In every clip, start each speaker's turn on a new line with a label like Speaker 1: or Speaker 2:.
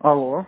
Speaker 1: Алло.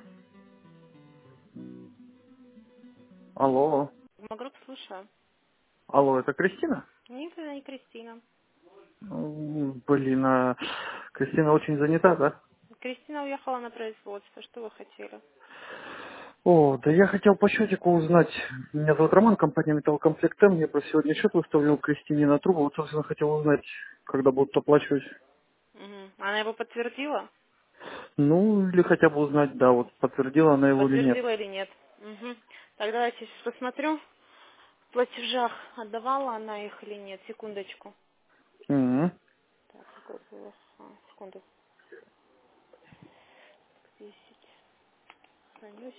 Speaker 1: Алло.
Speaker 2: Магруп, слушаю.
Speaker 1: Алло, это Кристина?
Speaker 2: Нет, это не Кристина.
Speaker 1: Блин, Кристина очень занята, да?
Speaker 2: Кристина уехала на производство. Что вы хотели?
Speaker 1: О, да я хотел по счетику узнать. Меня зовут Роман, компания Металлкомплект М. Я просто сегодня счет выставлял Кристине на трубу. Вот, собственно, хотел узнать, когда будут оплачивать.
Speaker 2: Мгм. Она его подтвердила?
Speaker 1: Ну, или хотя бы узнать, да, вот подтвердила она его или нет.
Speaker 2: Подтвердила или нет? Мгм. Так, давайте сейчас посмотрю. В платежах отдавала она их или нет? Секундочку.
Speaker 1: Мгм.
Speaker 2: Так, какой был? Секунду. 10. Хранюсь.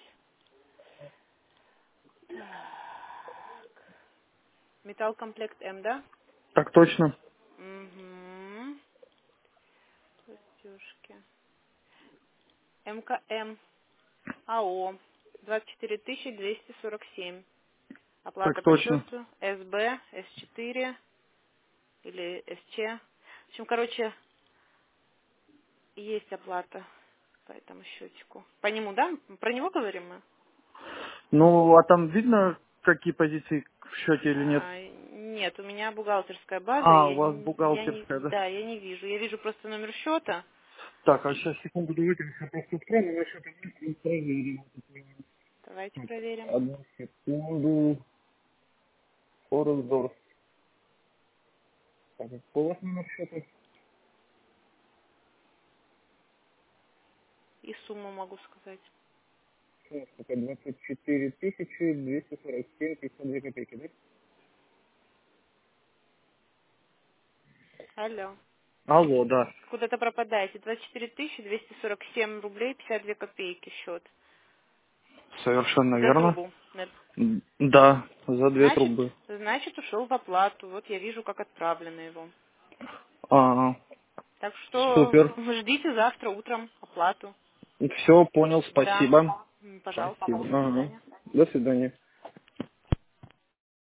Speaker 2: Так. Металлкомплект М, да?
Speaker 1: Так точно.
Speaker 2: Угу. Платежки. МКМ. АО. 24 247.
Speaker 1: Так
Speaker 2: Оплата по
Speaker 1: точно.
Speaker 2: счету СБ, С4 или СЧ. В общем, короче, есть оплата по этому счетику. По нему, да? Про него говорим мы?
Speaker 1: Ну, а там видно, какие позиции в счете или нет?
Speaker 2: Нет, у меня бухгалтерская база,
Speaker 1: А, у вас
Speaker 2: не,
Speaker 1: бухгалтерская, да?
Speaker 2: да, я не вижу. Я вижу просто номер счета.
Speaker 1: Так, а сейчас, секунду, давайте я просто открою, насчет этого проверим.
Speaker 2: Давайте
Speaker 1: Так,
Speaker 2: проверим.
Speaker 1: одну секунду. Форекс. Так, какой у вас номер счета?
Speaker 2: И сумму могу сказать.
Speaker 1: Это 24 247 52 копейки, да?
Speaker 2: Алло.
Speaker 1: Алло, да.
Speaker 2: Куда-то пропадаете. 24 247 рублей 52 копейки счет.
Speaker 1: Совершенно
Speaker 2: За
Speaker 1: верно.
Speaker 2: трубу.
Speaker 1: Да, за две
Speaker 2: Значит,
Speaker 1: трубы.
Speaker 2: значит, ушел в оплату. Вот я вижу, как отправлено его.
Speaker 1: А,
Speaker 2: Так что
Speaker 1: супер.
Speaker 2: ждите завтра утром оплату.
Speaker 1: Все, понял,
Speaker 2: Да.
Speaker 1: спасибо.
Speaker 2: Пожалуйста.
Speaker 1: Спасибо.
Speaker 2: До
Speaker 1: Ага.
Speaker 2: свидания.
Speaker 1: До свидания.